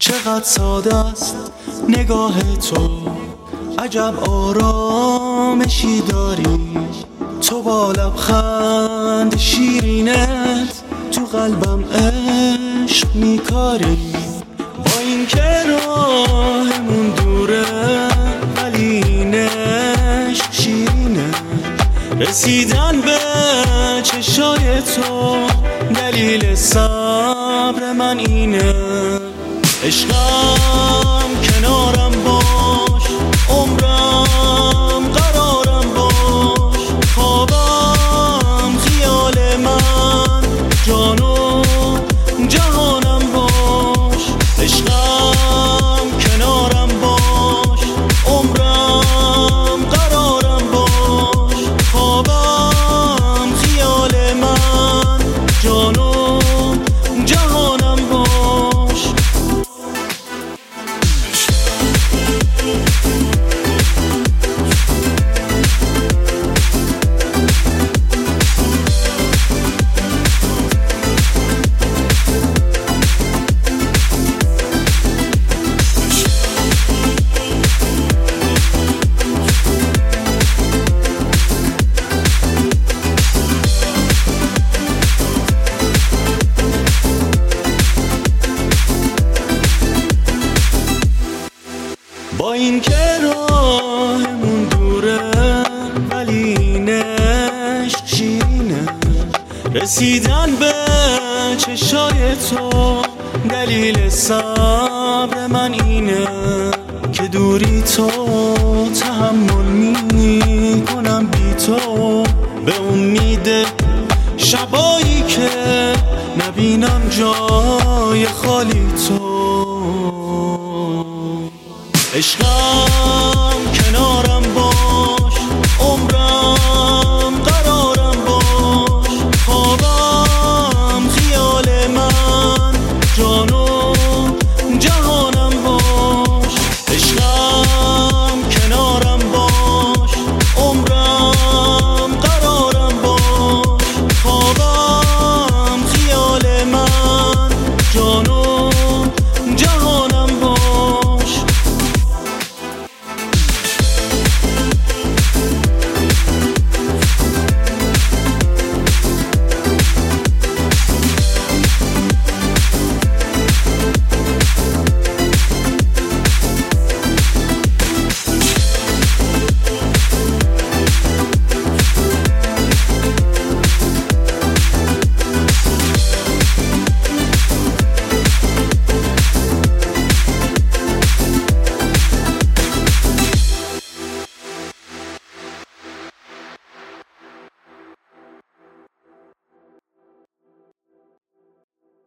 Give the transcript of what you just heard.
چقدر ساده است نگاه تو، عجب آرامشی داری. تو با لبخند شیرینت تو قلبم عشق میکاری. با این که راهمون دوره ولی این عشق شیرینه. رسیدن به چشای تو دلیل صبر من اینه. عشقم کنارم باش، عمرم قرارم باش. خوابم خیال من، جان و جهانم باش. عشقم کنارم باش، عمرم قرارم باش. خوابم خیال من، جان و جهانم باش. با این که راهمون دوره ولی این عشق شیرینه. رسیدن به چشای تو دلیل صبر من اینه. که دوری تو تحمل میکنم بی تو، به امید شبایی که نبینم جای خالی تو. عشقم